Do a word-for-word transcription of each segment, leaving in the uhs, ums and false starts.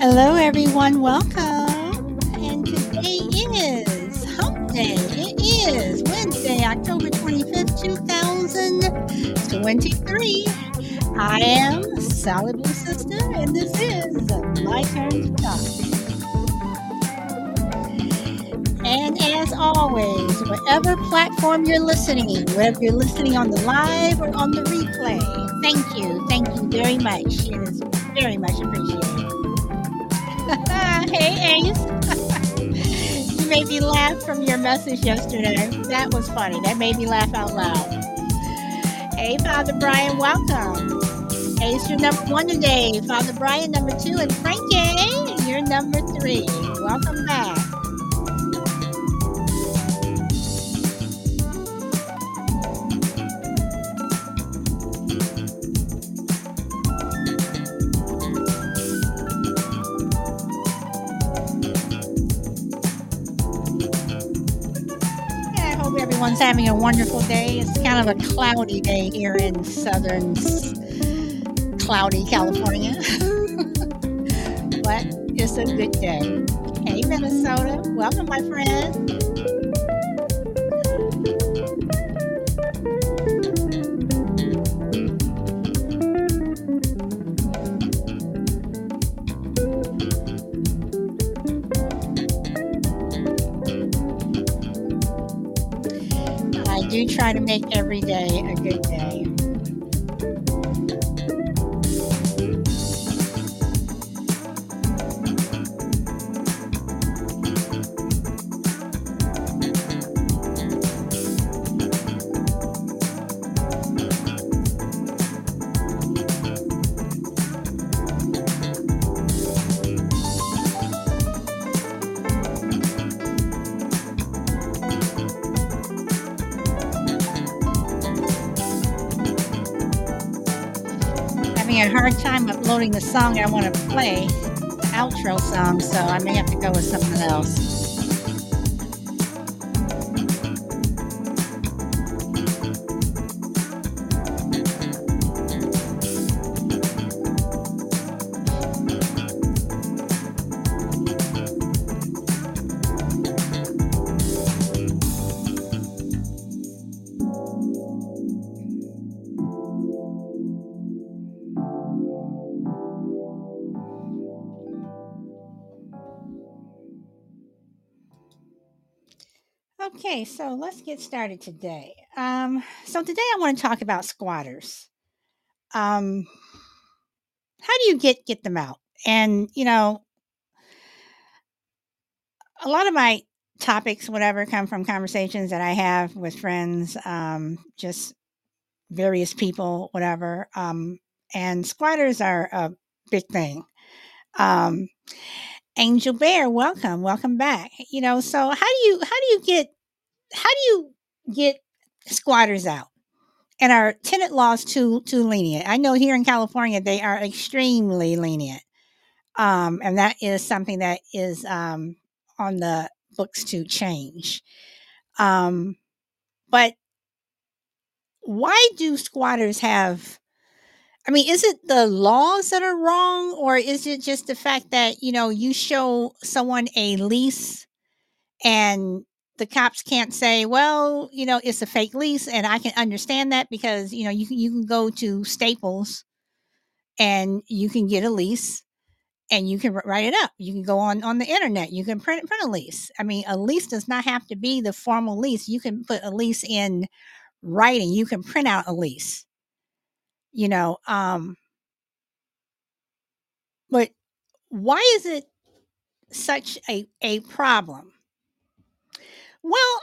Hello, everyone. Welcome. And today is Hump Day. It is Wednesday, October twenty-fifth, twenty twenty-three. I am Solid Blue Sister, and this is My Turn to Talk. And as always, whatever platform you're listening, whether you're listening on the live or on the replay, thank you. Thank you very much. It is very much appreciated. Hey, Ace. You made me laugh from your message yesterday. That was funny. That made me laugh out loud. Hey, Father Brian, welcome. Ace, you're number one today. Father Brian, number two. And Frankie, you're number three. Welcome back. Everyone's having a wonderful day. It's kind of a cloudy day here in southern cloudy California. But it's a good day. Hey, Minnesota. Welcome, my friend. I do try to make every day a good day. A hard time uploading the song I want to play, the outro song, so I may have to go with something else. Okay, so let's get started today. Um, so today I want to talk about squatters. Um, how do you get get them out? And you know, a lot of my topics, whatever, come from conversations that I have with friends, um, just various people, whatever. Um, and squatters are a big thing. Um, Angel Bear, welcome, welcome back. You know, so how do you how do you get how do you get squatters out? And are tenant laws too too lenient? I know here in California they are extremely lenient, um, and that is something that is um, on the books to change. Um, but why do squatters have? I mean, is it the laws that are wrong, or is it just the fact that you know you show someone a lease and the cops can't say, well, you know, it's a fake lease, and I can understand that because you know you can you can go to Staples and you can get a lease and you can write it up. You can go on on the internet. You can print print a lease. I mean, a lease does not have to be the formal lease. You can put a lease in writing. You can print out a lease. You know, um, but why is it such a a problem? Well,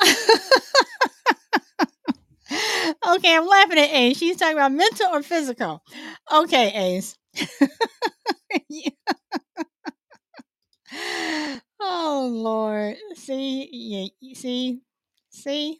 okay, I'm laughing at Ace. She's talking about mental or physical. Okay, Ace. Oh Lord. See, you, see, see.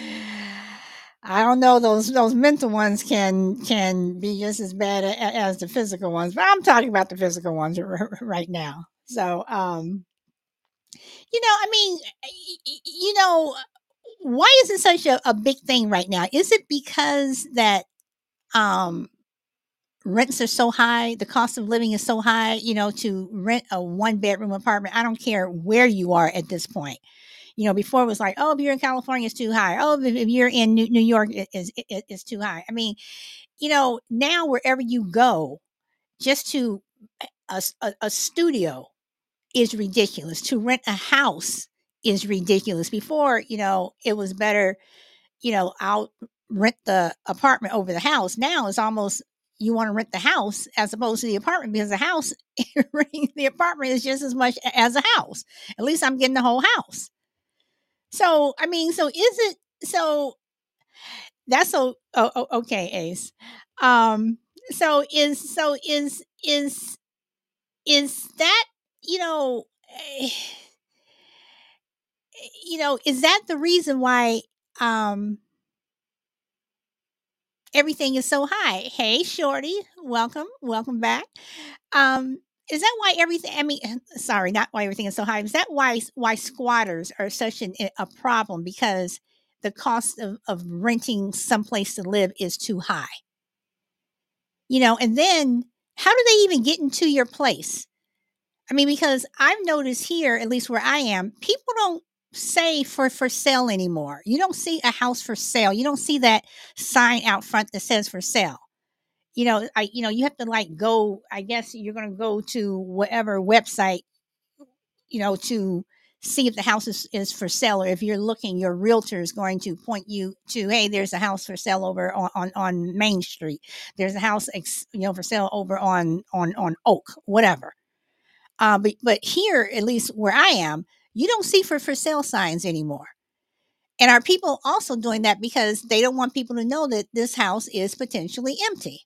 I don't know. Those those mental ones can can be just as bad a, as the physical ones, but I'm talking about the physical ones r- right now. So, um, you know, I mean, you know, why is it such a, a big thing right now? Is it because that um, rents are so high, the cost of living is so high, you know, to rent a one bedroom apartment. I don't care where you are at this point. You know, before it was like, oh, if you're in California, it's too high. Oh, if, if you're in New, New York, it is it, it's too high. I mean, you know, now wherever you go, just to a, a, a studio is ridiculous. To rent a house is ridiculous. Before, you know, it was better, you know, I'll rent the apartment over the house. Now it's almost you want to rent the house as opposed to the apartment because the house, renting the apartment is just as much as a house. At least I'm getting the whole house. So, I mean, so is it, so that's so, oh, oh, okay, Ace. Um, so is, so is, is, is that, you know, eh, you know, is that the reason why, um, everything is so high? Hey, Shorty, welcome, welcome back. Um, is that why everything? I mean, sorry, not why everything is so high. Is that why why squatters are such an, a problem? Because the cost of, of renting someplace to live is too high. You know, and then how do they even get into your place? I mean, because I've noticed here, at least where I am, people don't say for for sale anymore. You don't see a house for sale. You don't see that sign out front that says for sale. You know, I you know, you have to like go, I guess you're going to go to whatever website, you know, to see if the house is, is for sale, or if you're looking, your realtor is going to point you to, hey, there's a house for sale over on, on, on Main Street. There's a house, ex, you know, for sale over on, on, on Oak, whatever. Uh, but, but here, at least where I am, you don't see for, for sale signs anymore. And are people also doing that because they don't want people to know that this house is potentially empty?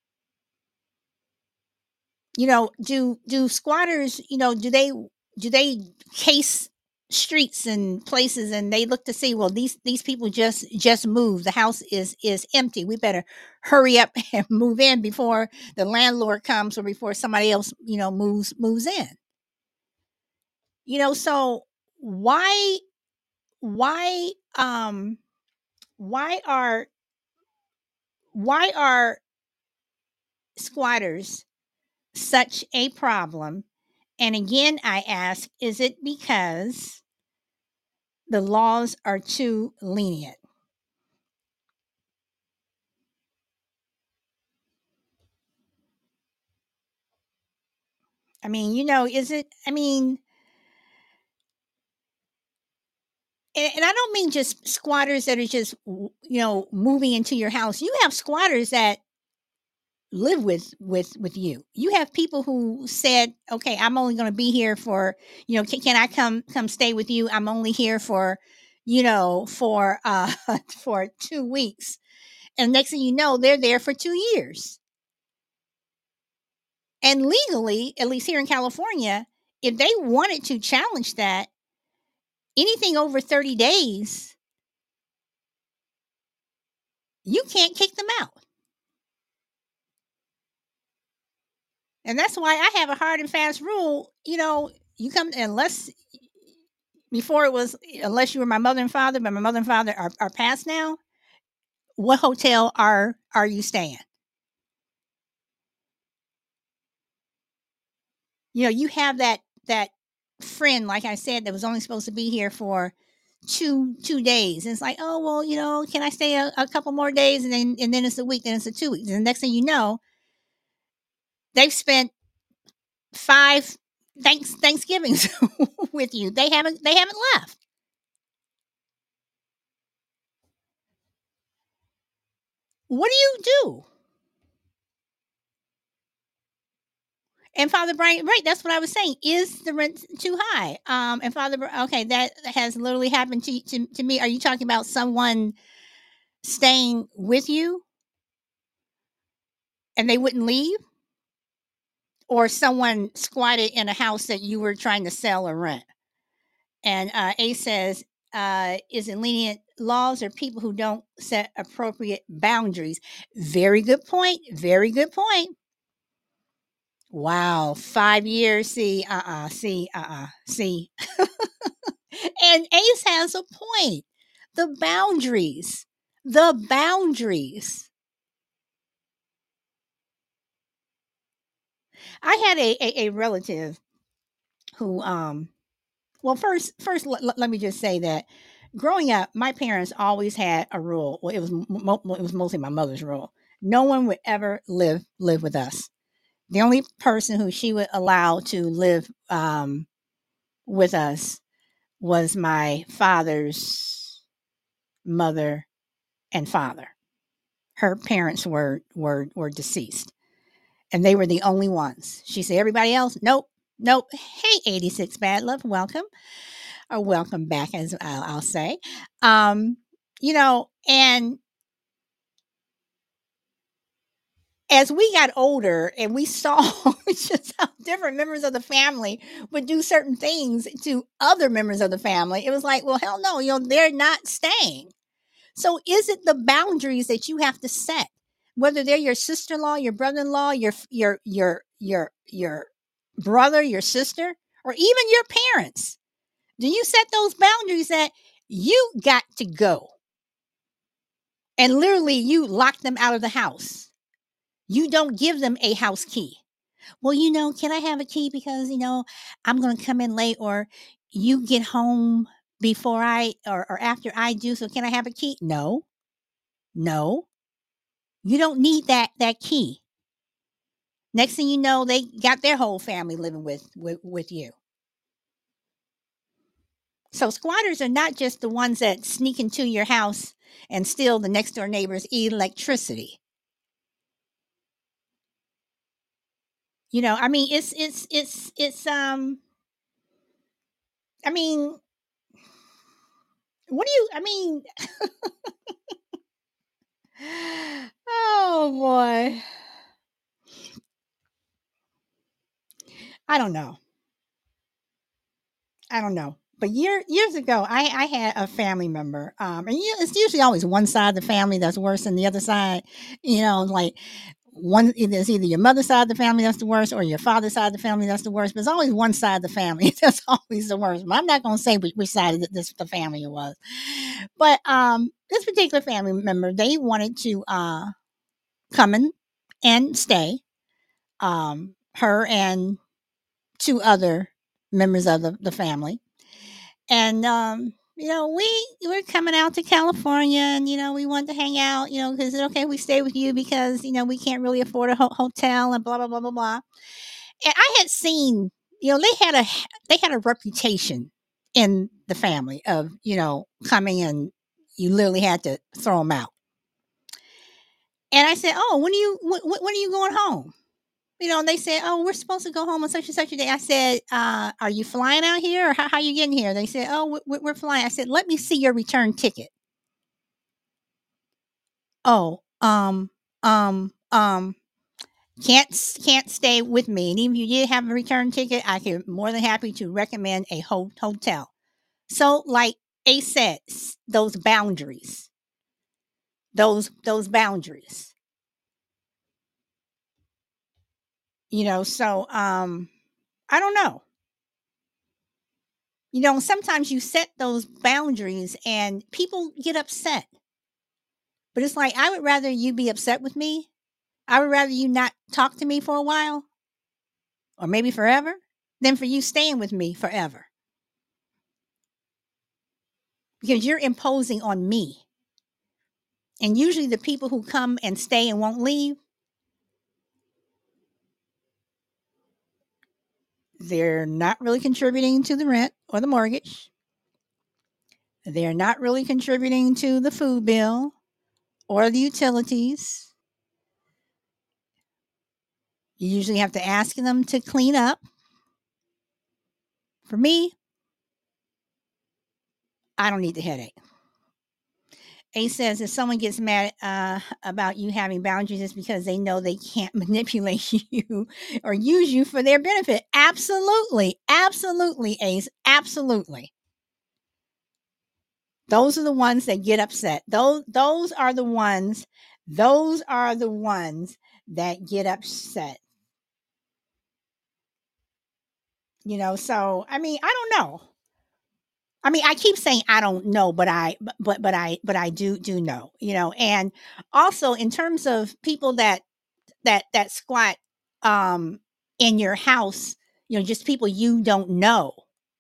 You know, do do squatters, you know, do they do they case streets and places and they look to see, well, these these people just just moved. The house is is empty. We better hurry up and move in before the landlord comes or before somebody else, you know, moves moves in. You know, so why why um why are why are squatters such a problem? And again, I ask, is it because the laws are too lenient? I mean, you know, is it, I mean, and, and I don't mean just squatters that are just, w- you know, moving into your house. You have squatters that live with with with you. You have people who said, okay, I'm only going to be here for, you know, can, can I come come stay with you? I'm only here for, you know, for uh for two weeks. And next thing you know, they're there for two years. And legally, at least here in California, if they wanted to challenge that, anything over thirty days, you can't kick them out. And that's why I have a hard and fast rule. You know, you come unless before it was unless you were my mother and father, but my mother and father are, are passed now. What hotel are are you staying? You know, you have that that friend, like I said, that was only supposed to be here for two two days. And it's like, oh well, you know, can I stay a, a couple more days? And then and then it's a week, then it's a two weeks. And the next thing you know, they've spent five thanks Thanksgivings with you. They haven't they haven't left. What do you do? And Father Brian, right? That's what I was saying. Is the rent too high? Um, and Father, okay, that has literally happened to, to to me. Are you talking about someone staying with you and they wouldn't leave, or someone squatted in a house that you were trying to sell or rent? And uh, A says, uh, "Is it lenient laws or people who don't set appropriate boundaries?" Very good point. Very good point. Wow, five years. See, uh, uh see, uh, uh see. And Ace has a point. The boundaries, the boundaries. I had a, a, a relative who, um, well, first, first, let, let me just say that growing up, my parents always had a rule. Well, it was mo- it was mostly my mother's rule. No one would ever live live with us. The only person who she would allow to live um, with us was my father's mother and father. Her parents were were were deceased, and they were the only ones. She said, "Everybody else, nope, nope." Hey, eighty-six Bad Love, welcome or welcome back, as I'll, I'll say. Um, you know, and as we got older and we saw just how different members of the family would do certain things to other members of the family, it was like, well, hell no, you know, they're not staying. So is it the boundaries that you have to set? Whether they're your sister-in-law, your brother-in-law, your your your your your brother, your sister, or even your parents. Do you set those boundaries that you got to go? And literally you lock them out of the house. You don't give them a house key. Well, you know, can I have a key because, you know, I'm going to come in late, or you get home before I or, or after I do. So can I have a key? No, no, you don't need that, that key. Next thing you know, they got their whole family living with, with, with you. So squatters are not just the ones that sneak into your house and steal the next door neighbor's electricity. You know, I mean, it's it's it's it's um I mean, what do you I mean, oh boy. I don't know. I don't know. But year, years ago, I, I had a family member, um, and you, it's usually always one side of the family that's worse than the other side. You know, like one, it's either your mother's side of the family that's the worst, or your father's side of the family that's the worst. But it's always one side of the family that's always the worst. But I'm not going to say which, which side of this the family it was. But um, this particular family member, they wanted to uh, come in and stay. Um, her and two other members of the, the family. And, um, you know, we we're coming out to California, and, you know, we want to hang out, you know, because it's okay, we stay with you because, you know, we can't really afford a ho- hotel and blah, blah, blah, blah, blah. And I had seen, you know, they had a, they had a reputation in the family of, you know, coming and you literally had to throw them out. And I said, oh, when are you, when, when are you going home? You know, and they said, "Oh, we're supposed to go home on such and such a day." I said, uh, "Are you flying out here, or how, how are you getting here?" They said, "Oh, we, we're flying." I said, "Let me see your return ticket." Oh, um, um, um, can't can't stay with me. And even if you did have a return ticket, I could more than happy to recommend a ho- hotel. So, like Ace said, those boundaries, those those boundaries. You know, so um, I don't know. You know, sometimes you set those boundaries and people get upset. But it's like, I would rather you be upset with me. I would rather you not talk to me for a while or maybe forever than for you staying with me forever, because you're imposing on me. And usually the people who come and stay and won't leave, they're not really contributing to the rent or the mortgage. They're not really contributing to the food bill or the utilities. You usually have to ask them to clean up. For me, I don't need the headache. A says if someone gets mad uh, about you having boundaries, it's because they know they can't manipulate you or use you for their benefit. Absolutely. Absolutely, Ace. Absolutely. Those are the ones that get upset. Those those are the ones, those are the ones that get upset. You know, so I mean, I don't know. I mean, I keep saying I don't know, but I but but I but I do do know, you know. And also in terms of people that that that squat um in your house, you know, just people you don't know.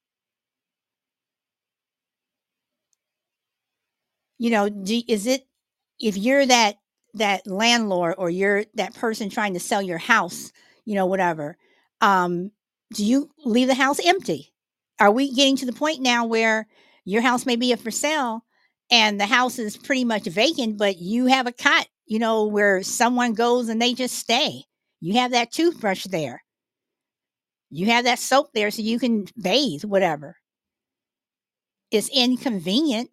You know, do, is it if you're that that landlord or you're that person trying to sell your house, you know, whatever, um, do you leave the house empty? Are we getting to the point now where your house may be up for sale and the house is pretty much vacant, but you have a cot, you know, where someone goes and they just stay? You have that toothbrush there. You have that soap there so you can bathe, whatever. It's inconvenient,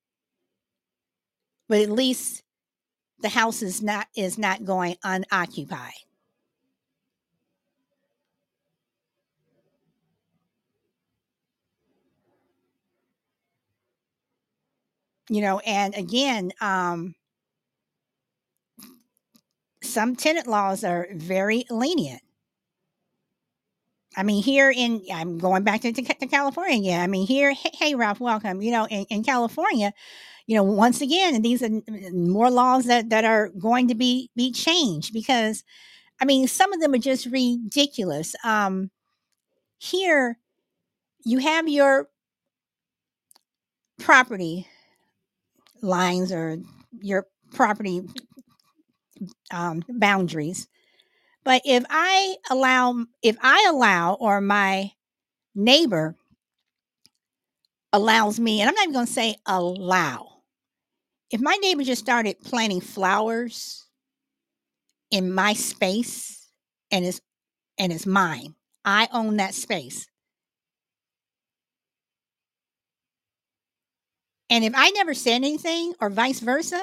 but at least the house is not is not going unoccupied. You know, and again, um, some tenant laws are very lenient. I mean, here in I'm going back to, to, to California again. I mean, here, hey, hey, Ralph, welcome. You know, in, in California, you know, once again, and these are more laws that that are going to be be changed because, I mean, some of them are just ridiculous. Um, here, you have your property lines or your property um, boundaries. But if I allow, if I allow, or my neighbor allows me, and I'm not even going to say allow, if my neighbor just started planting flowers in my space and it's and it's mine, I own that space. And if I never said anything, or vice versa,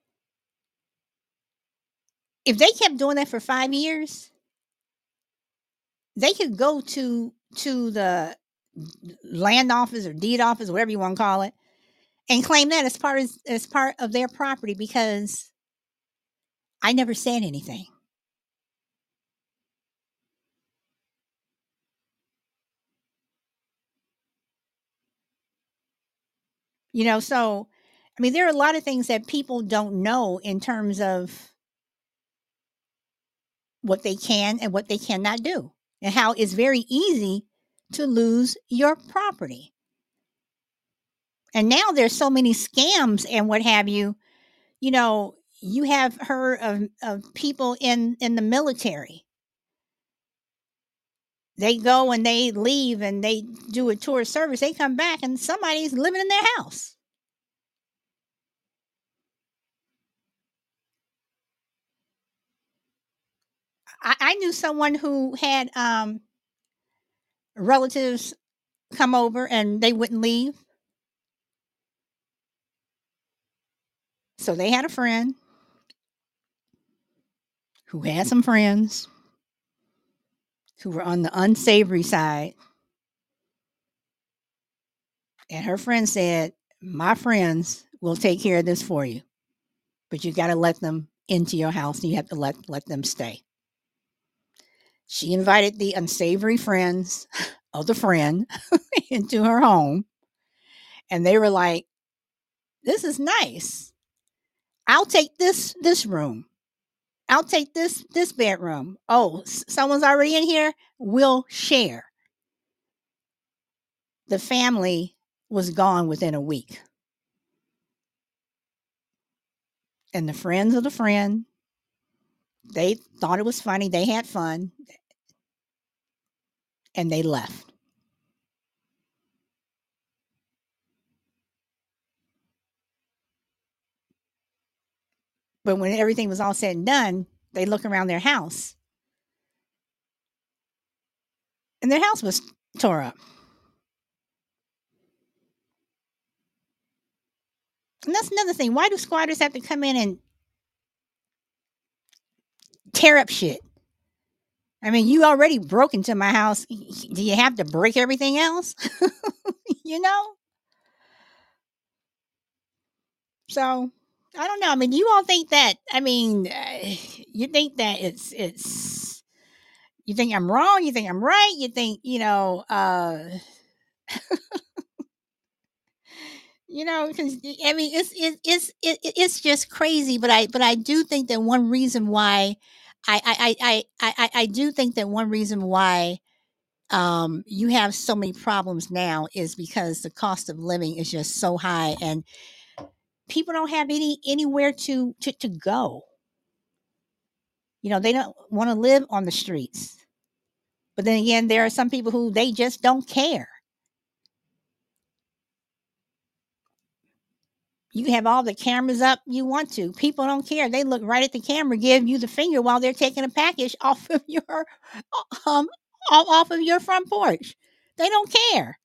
if they kept doing that for five years, they could go to to the land office or deed office, whatever you want to call it, and claim that as part of, as part of their property because I never said anything. You know, so I mean, there are a lot of things that people don't know in terms of what they can and what they cannot do, and how it's very easy to lose your property. And now there's so many scams and what have you. You know, you have heard of, of people in in the military. They go and they leave and they do a tour service. They come back and somebody's living in their house. I, I knew someone who had um, relatives come over and they wouldn't leave. So they had a friend who had some friends who were on the unsavory side. And her friend said, my friends will take care of this for you, but you got to let them into your house and you have to let, let them stay. She invited the unsavory friends of the friend into her home. And they were like, this is nice. I'll take this this room. I'll take this this bedroom. Oh, s- someone's already in here. We'll share. The family was gone within a week. And the friends of the friend, they thought it was funny. They had fun and they left. But when everything was all said and done, they look around their house and their house was tore up. And that's another thing. Why do squatters have to come in and tear up shit? I mean, you already broke into my house. Do you have to break everything else? you know? So, I don't know. I mean, you all think that, I mean, uh, you think that it's, it's, you think I'm wrong? You think I'm right? You think, you know, uh, you know, because I mean, it's, it, it's, it, it's just crazy. But I, but I do think that one reason why I I I I I I do think that one reason why um, you have so many problems now is because the cost of living is just so high, and people don't have any anywhere to to, to go. You know, they don't want to live on the streets. But then again, there are some people who they just don't care. You can have all the cameras up you want to. People don't care. They look right at the camera, give you the finger while they're taking a package off of your um off off of your front porch. They don't care.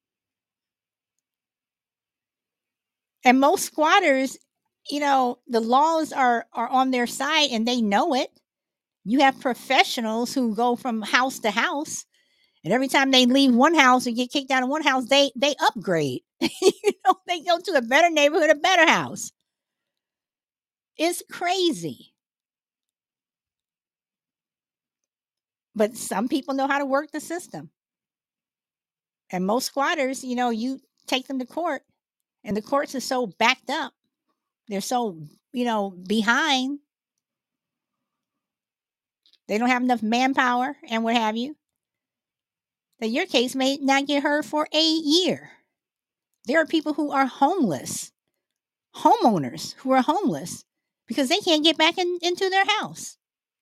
And most squatters, you know, the laws are are on their side and they know it. You have professionals who go from house to house, and every time they leave one house and get kicked out of one house, they they upgrade. You know, they go to a better neighborhood, a better house. It's crazy. But some people know how to work the system. And most squatters, you know, you take them to court and the courts are so backed up. They're so, you know, behind. They don't have enough manpower and what have you. That your case may not get heard for a year. There are people who are homeless, homeowners who are homeless because they can't get back in, into their house.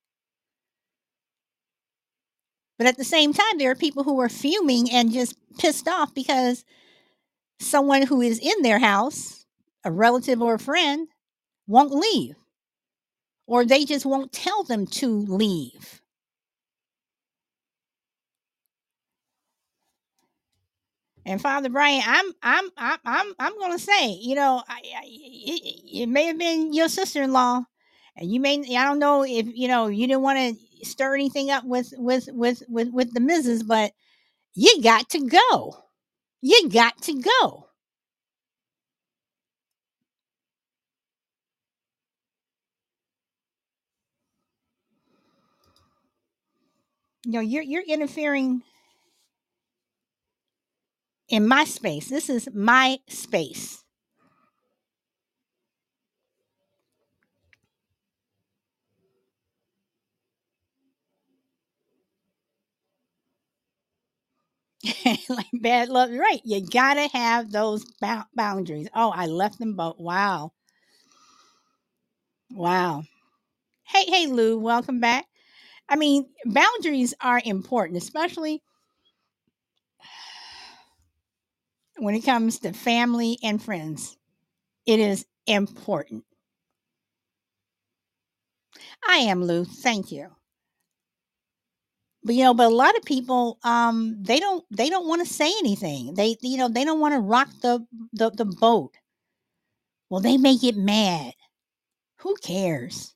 But at the same time, there are people who are fuming and just pissed off because someone who is in their house, a relative or a friend, won't leave, or they just won't tell them to leave. And Father Brian, I'm I'm I'm I'm I'm gonna say, you know, I, I, it, it may have been your sister-in-law, and you may I don't know if you know you didn't want to stir anything up with with with with with the missus, but you got to go. You got to go. You know, you're you're interfering in my space. This is my space. Like bad luck, right? You gotta have those bou- boundaries. Oh, I left them both. Wow, wow. Hey, hey, Lou, welcome back. I mean, boundaries are important, especially when it comes to family and friends. It is important. I am Lou. Thank you. But you know, but a lot of people, um, they don't, they don't want to say anything. They, you know, they don't want to rock the, the the boat. Well, they may get mad. Who cares?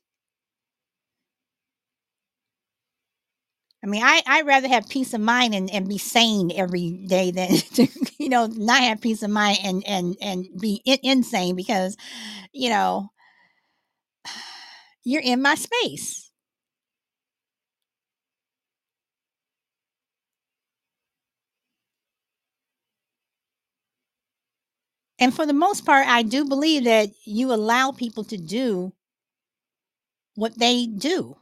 I mean, I I rather have peace of mind and, and be sane every day than to you know not have peace of mind and and and be in, insane because you know you're in my space. And for the most part, I do believe that you allow people to do what they do.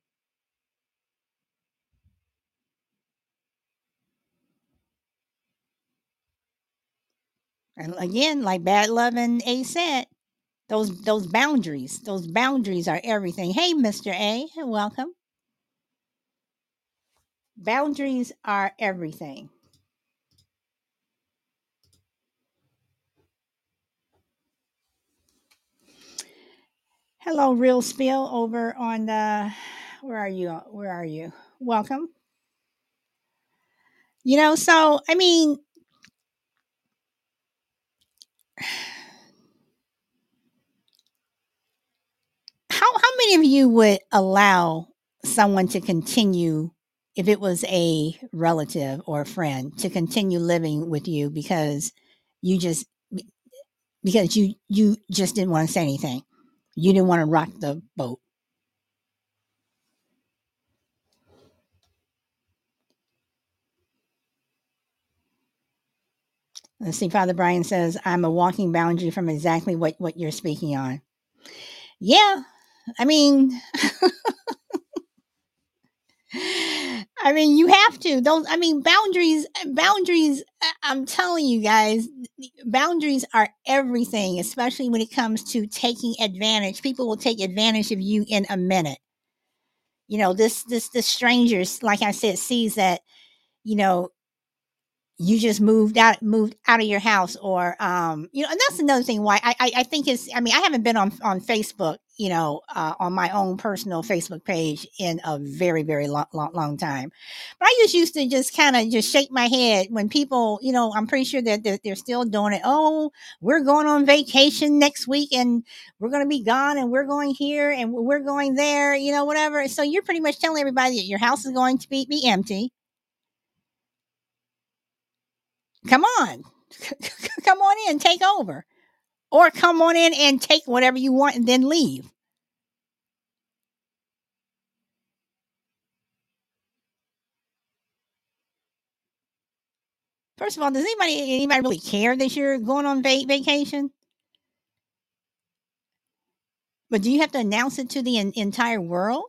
And again, like Bad Love and A said, those those boundaries, those boundaries are everything. Hey, Mister A, welcome. Boundaries are everything. Hello, Real Spill over on the. Where are you? Where are you? Welcome. You know, so I mean, how how many of you would allow someone to continue if it was a relative or a friend to continue living with you because you just because you you just didn't want to say anything. You didn't want to rock the boat. Let's see. Father Brian says, I'm a walking boundary from exactly what, what you're speaking on. Yeah. I mean, I mean, you have to. Those, I mean, boundaries, boundaries, I- I'm telling you guys, boundaries are everything, especially when it comes to taking advantage. People will take advantage of you in a minute. You know, this, this, the strangers, like I said, sees that, you know, you just moved out moved out of your house, or um you know, and that's another thing why i i, I think it's, I mean, I haven't been on on Facebook, you know, uh, on my own personal Facebook page in a very very long long, long time. But I just used to just kind of just shake my head when people, you know, I'm pretty sure that they're, they're still doing it. Oh, we're going on vacation next week, and we're going to be gone, and we're going here, and we're going there, you know, whatever. So you're pretty much telling everybody that your house is going to be, be empty. Come on. Come on in, take over. Or come on in and take whatever you want and then leave. First of all, does anybody anybody really care that you're going on va- vacation? But do you have to announce it to the en- entire world?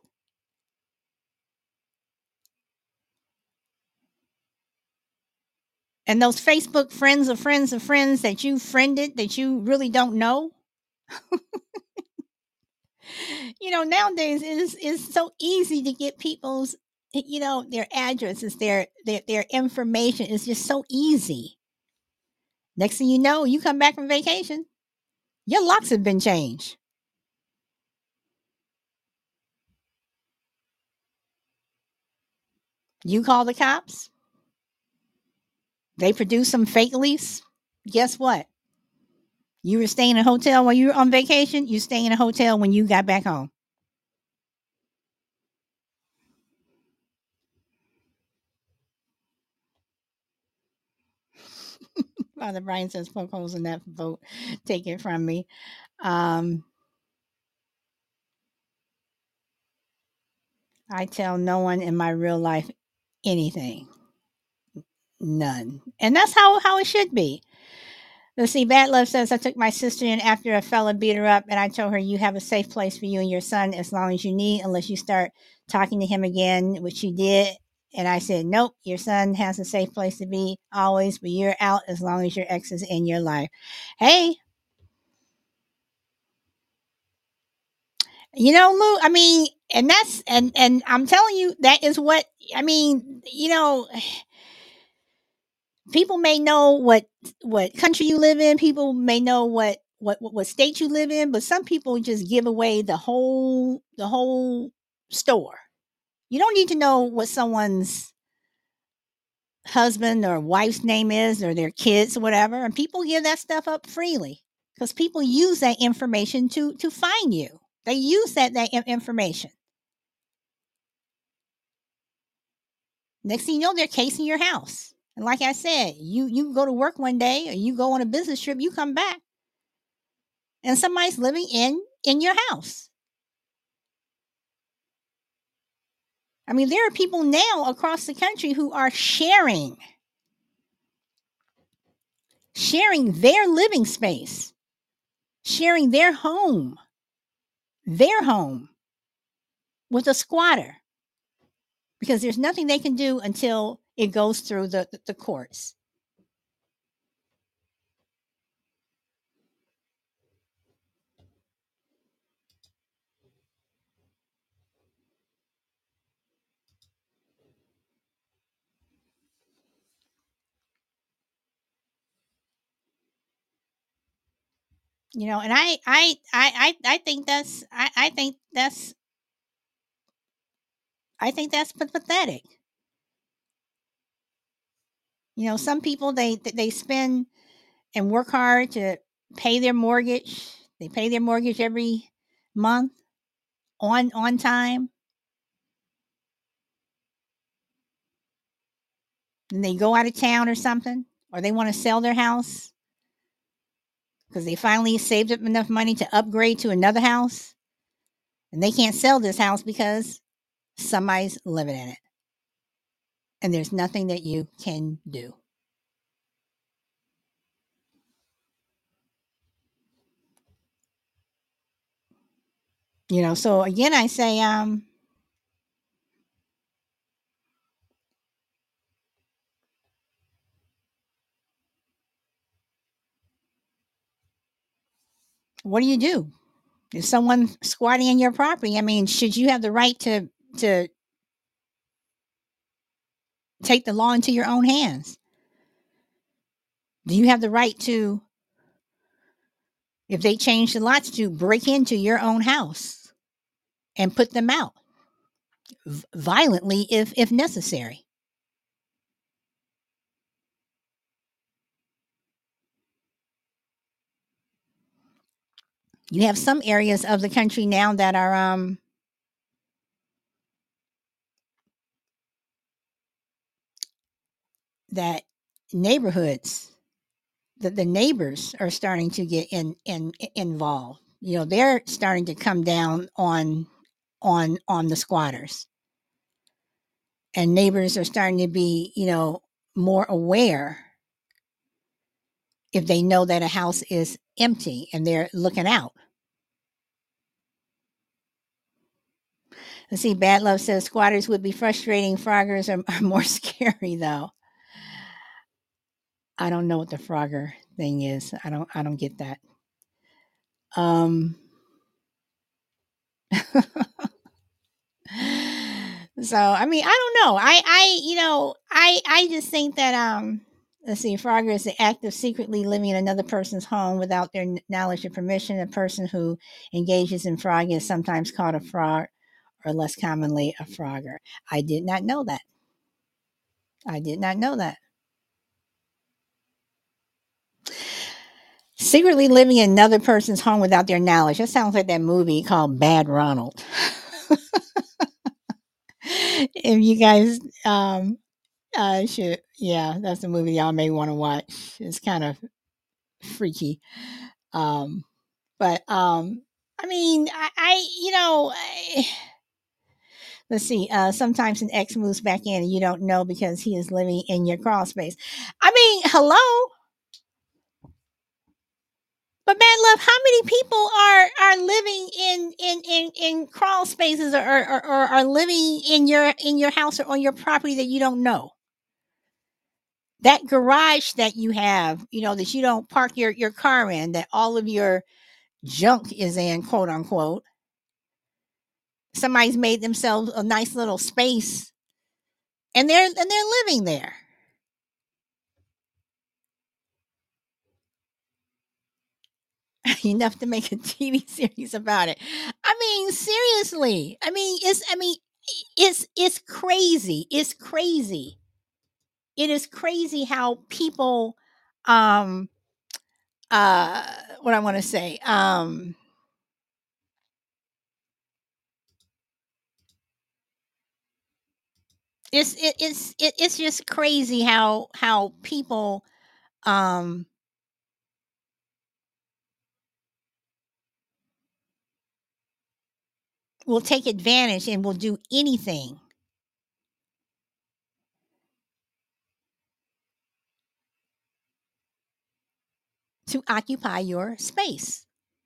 And those Facebook friends of friends of friends that you friended that you really don't know? You know, nowadays it's it's so easy to get people's, you know, their addresses, their their their information is just so easy. Next thing you know, you come back from vacation, your locks have been changed. You call the cops, they produce some fake lease. Guess what? You were staying in a hotel while you were on vacation. You stay in a hotel when you got back home. Father Brian says, poke holes in that vote. Take it from me. Um, I tell no one in my real life anything. None. And that's how, how it should be. Let's see. Bad Love says, I took my sister in after a fella beat her up, and I told her, you have a safe place for you and your son as long as you need, unless you start talking to him again, which she did. And I said, nope, your son has a safe place to be always, but you're out as long as your ex is in your life. Hey, you know, Lou, I mean, and that's, and, and I'm telling you, that is what, I mean, you know, people may know what what country you live in, people may know what what what state you live in, but some people just give away the whole the whole store. You don't need to know what someone's husband or wife's name is, or their kids or whatever, and people give that stuff up freely because people use that information to to find you. They use that that information. Next thing you know, they're casing your house. And like I said, you you go to work one day, or you go on a business trip, you come back, and somebody's living in in your house. I mean, there are people now across the country who are sharing sharing their living space, sharing their home, their home with a squatter, because there's nothing they can do until it goes through the the, the courts. You know, and I I I I, I think that's I, I think that's I think that's pathetic. You know, some people they they spend and work hard to pay their mortgage. They pay their mortgage every month on on time, and they go out of town or something, or they want to sell their house because they finally saved up enough money to upgrade to another house, and they can't sell this house because somebody's living in it, and there's nothing that you can do. You know, so again, I say, um, What do you do? If someone squatting in your property, I mean, should you have the right to to take the law into your own hands? Do you have the right to, if they change the lots, to break into your own house and put them out v- violently if if necessary? You have some areas of the country now that are um that neighborhoods, the, the neighbors are starting to get in, in involved. You know, they're starting to come down on on on the squatters, and neighbors are starting to be, you know, more aware if they know that a house is empty and they're looking out. Let's see, Bad Love says squatters would be frustrating. Froggers are, are more scary though. I don't know what the Frogger thing is. I don't I don't get that. Um so I mean, I don't know. I I you know, I I just think that um let's see, Frogger is the act of secretly living in another person's home without their kn- knowledge or permission. A person who engages in frog is sometimes called a frog, or less commonly a frogger. I did not know that. I did not know that. Secretly living in another person's home without their knowledge. That sounds like that movie called Bad Ronald. If you guys um uh should, yeah, that's a movie y'all may want to watch. It's kind of freaky. Um but um I mean, I, I you know, I, let's see. Uh, sometimes an ex moves back in and you don't know because he is living in your crawl space. I mean, hello, but bad love. How many people are are living in in in, in crawl spaces, or, or or are living in your in your house or on your property that you don't know? That garage that you have, you know, that you don't park your your car in, that all of your junk is in, quote unquote. Somebody's made themselves a nice little space, and they're and they're living there. Enough to make a T V series about it. I mean, seriously. I mean, it's I mean, it's it's crazy. It's crazy. It is crazy how people um uh what I want to say. Um it's it, it's it, it's just crazy how how people um will take advantage and will do anything to occupy your space.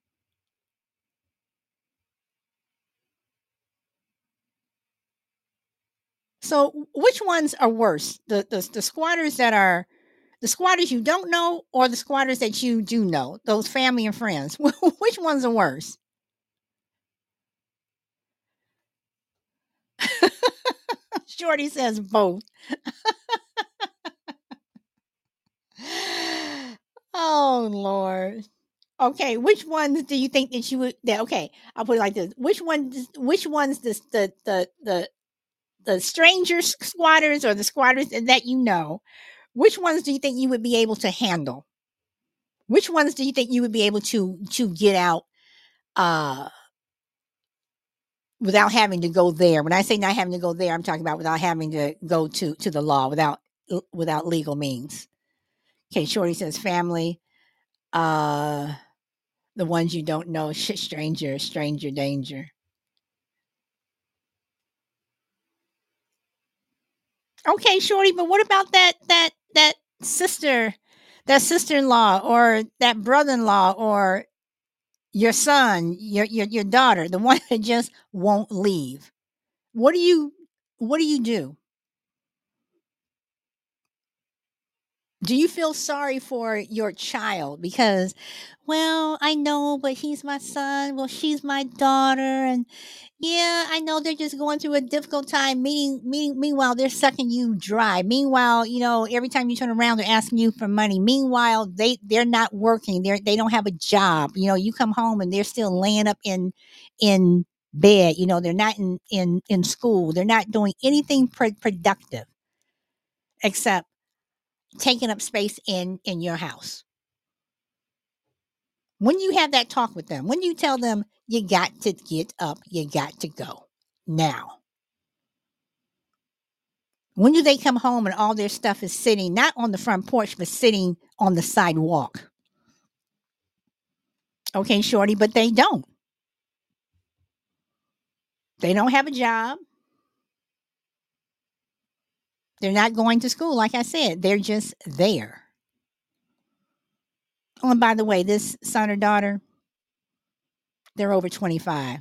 So which ones are worse? The the, the squatters that are the squatters you don't know, or the squatters that you do know, those family and friends? Which ones are worse? Shorty says both. Oh Lord. Okay, which ones do you think that you would that okay, I'll put it like this. Which ones which ones the the the the, the stranger squatters, or the squatters that you know, which ones do you think you would be able to handle? Which ones do you think you would be able to to get out uh without having to go there? When I say not having to go there, I'm talking about without having to go to to the law, without without legal means. Okay, Shorty says family, uh the ones you don't know, sh- stranger, stranger danger. Okay, Shorty, but what about that that that sister, that sister-in-law, or that brother-in-law, or your son, your your your daughter, the one that just won't leave? What do you what do you do? Do you feel sorry for your child because, well, I know, but he's my son. Well, she's my daughter, and yeah, I know they're just going through a difficult time. Meaning, mean, meanwhile, they're sucking you dry. Meanwhile, you know, every time you turn around, they're asking you for money. Meanwhile, they they're not working. They're they don't have a job. You know, you come home and they're still laying up in in bed. You know, they're not in in in school. They're not doing anything pro- productive except taking up space in in your house. When you have that talk with them, when you tell them you got to get up, you got to go now. When do they come home and all their stuff is sitting not on the front porch, but sitting on the sidewalk? Okay, shorty, but they don't. They don't have a job. They're not going to school. Like I said, they're just there. Oh, and by the way, this son or daughter, they're over twenty-five.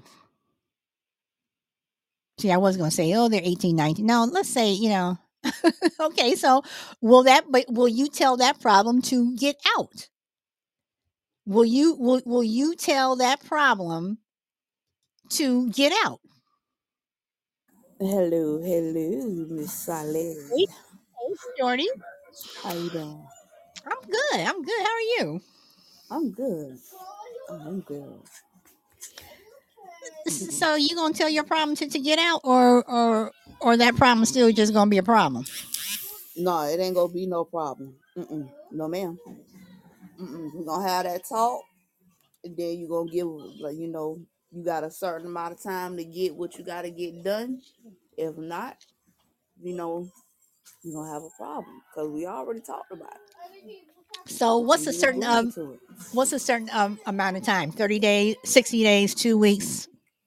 See, I was going to say, oh, they're eighteen, nineteen. No, let's say, you know, okay, so will that, but will you tell that problem to get out? Will you, will, will you tell that problem to get out? Hello, hello, Miss Saleh. Hey, hey, shorty. How you doing? I'm good. I'm good. How are you? I'm good. I'm good. S- So you gonna tell your problem to, to get out, or or or that problem still just gonna be a problem? No, it ain't gonna be no problem. Mm-mm. No, ma'am. Mm-mm. We're gonna have that talk, and then you gonna give, like, you know, you got a certain amount of time to get what you gotta get done. If not, you know, you're gonna have a problem because we already talked about it So what's and a you certain agreed um to it. what's a certain um, amount of time? Thirty days, sixty days, two weeks,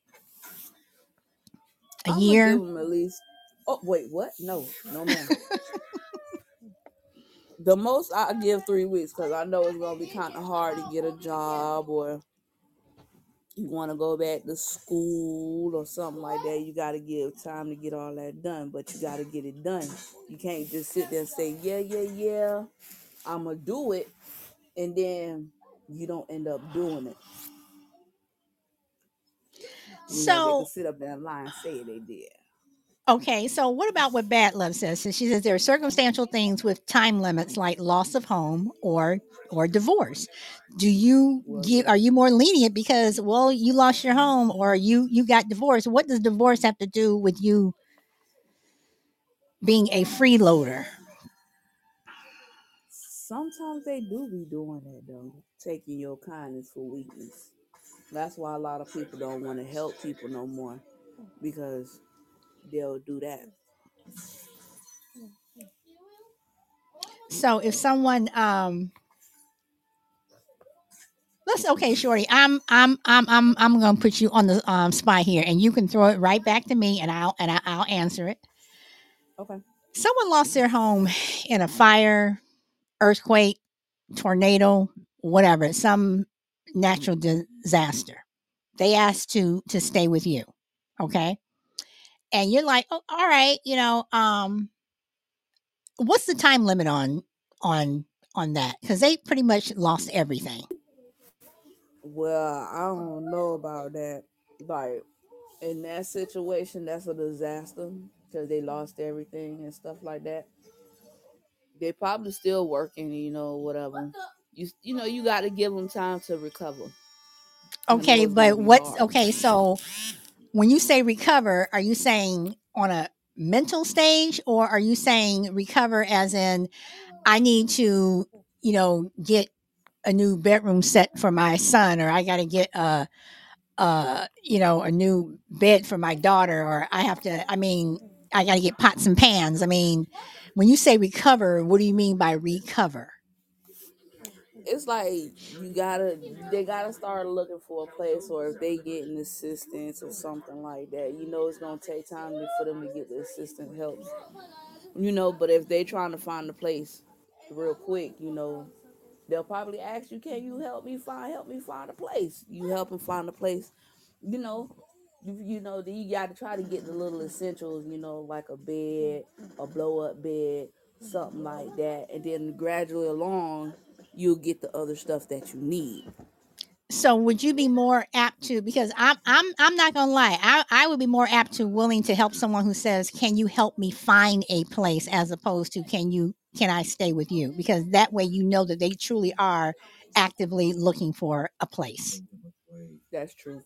a I'm gonna give year. them at least. Oh wait, what? No, no, ma'am. The most I give three weeks because I know it's gonna be kind of hard to get a job, or you want to go back to school or something like that. You got to give time to get all that done, but you got to get it done. You can't just sit there and say, yeah, yeah, yeah, I'm gonna do it, and then you don't end up doing it. You know, they can So sit up there and lie and say they did. okay, so what about what Bad Love says? So she says there are circumstantial things with time limits like loss of home or or divorce. Do you Well, give yeah. are you more lenient because well you lost your home or you you got divorced? What does divorce have to do with you being a freeloader? Sometimes they do be doing that though, taking your kindness for weakness. That's why a lot of people don't want to help people no more because they'll do that. So if someone um let's okay, Shorty, I'm I'm I'm I'm I'm gonna put you on the um spot here and you can throw it right back to me and I'll and I, I'll answer it. Okay. Someone lost their home in a fire, earthquake, tornado, whatever, some natural disaster. They asked to to stay with you. Okay. And you're like, oh, all right, you know, um, what's the time limit on on on that? Because they pretty much lost everything. Well, I don't know about that. Like in that situation, that's a disaster because they lost everything and stuff like that. They probably still working, you know, whatever. You you know, you got to give them time to recover. I know Okay, it's gonna but be what's hard. okay, so when you say recover, are you saying on a mental stage or are you saying recover as in I need to, you know, get a new bedroom set for my son or I got to get a uh, you know, a new bed for my daughter, or I have to, I mean, I got to get pots and pans. I mean, when you say recover, what do you mean by recover? It's like you gotta they gotta start looking for a place, or if they get an assistance or something like that, you know it's gonna take time to- for them to get the assistant help, you know. But if they trying to find a place real quick, you know, they'll probably ask you, can you help me find help me find a place. You help them find a place, you know. You, you know, then you got to try to get the little essentials, you know, like a bed, a blow up bed, something like that, and then gradually along, you'll get the other stuff that you need. So would you be more apt to, because I'm I'm I'm not gonna lie, I, I would be more apt to willing to help someone who says, can you help me find a place, as opposed to can you can I stay with you? Because that way you know that they truly are actively looking for a place. That's true.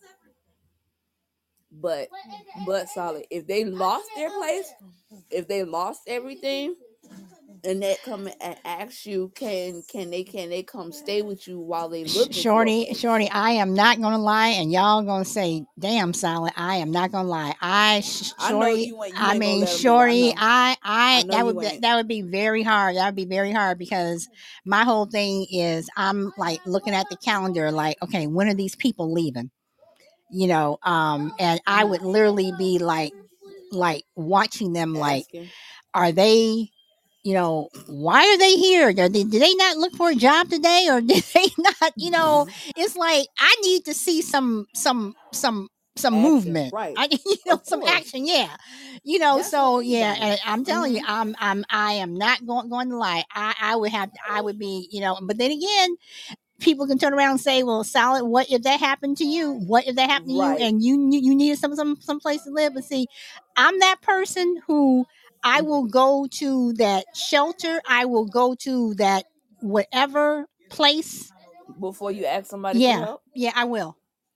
But but solid. If they lost their place, if they lost everything, and they come and ask you, can can they can they come stay with you while they Sh- looking for a Shorty, place? Shorty, I am not gonna lie, and y'all gonna say, "Damn, Silent." I am not gonna lie. I, sh- I know Shorty, you ain't you I ain't gonna mean, let them do it. I Shorty, know. I, I I, know that would you be, ain't. that would be very hard. That would be very hard because my whole thing is I'm like looking at the calendar, like, okay, when are these people leaving? You know, um, and I would literally be like, like watching them, like, Asking. are they, you know, why are they here? Did they, did they not look for a job today, or did they not? You know, it's like I need to see some some some some Action. movement. Right. I you know Of some course. action. Yeah, you know. That's with So yeah, anybody. and I'm telling you, Hmm. I'm I'm I am not going going to lie. I I would have I would be, you know. But then again, people can turn around and say, "Well, Solid, what if that happened to you? What if that happened to you Right. and you you, you needed some some some place to live?" But see, I'm that person who I will go to that shelter. I will go to that whatever place. Before you ask somebody for Yeah, help, yeah, I will.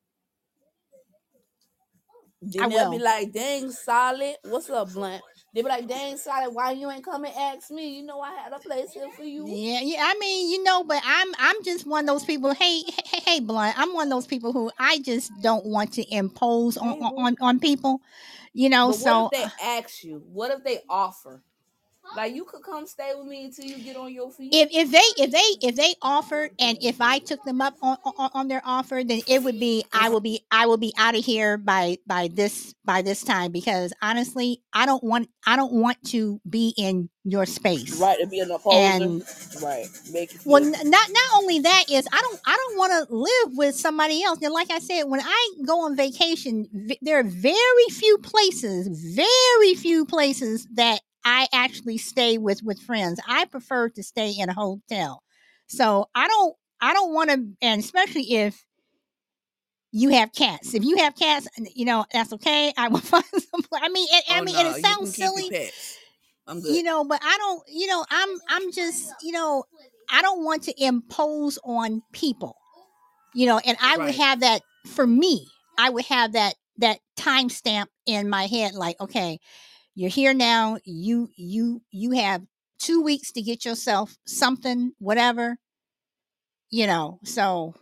I then they'll be will. like, "Dang, Solid, what's up, Blunt?" They be like, "Dang, Solid, why you ain't come and ask me? You know I had a place here for you." Yeah, yeah. I mean, you know, but I'm I'm just one of those people. Hey, hey, hey, Blunt. I'm one of those people who I just don't want to impose on Hey, boo. on on people. You know, But what if so they ask you? What if they offer? Like, you could come stay with me until you get on your feet. if if they if they if they offered, and if I took them up on, on on their offer, then it would be I will be I will be out of here by by this by this time, because honestly, I don't want I don't want to be in your space. Right, to be an opposer. And Right, make you well, feel. n- not not only that is I don't I don't want to live with somebody else. And like I said, when I go on vacation, v- there are very few places, very few places that I actually stay with with friends. I prefer to stay in a hotel. So I don't I don't want to, and especially if you have cats. If you have cats, you know that's okay. I will find some. I mean, and, I Oh mean, and no, it you sounds can keep your silly, pets. I'm good. you know, but I don't, you know, I'm I'm just, you know, I don't want to impose on people, you know, and I would Right. have that for me. I would have that that timestamp in my head, like, okay, you're here now. You you you have two weeks to get yourself something, whatever, you know. So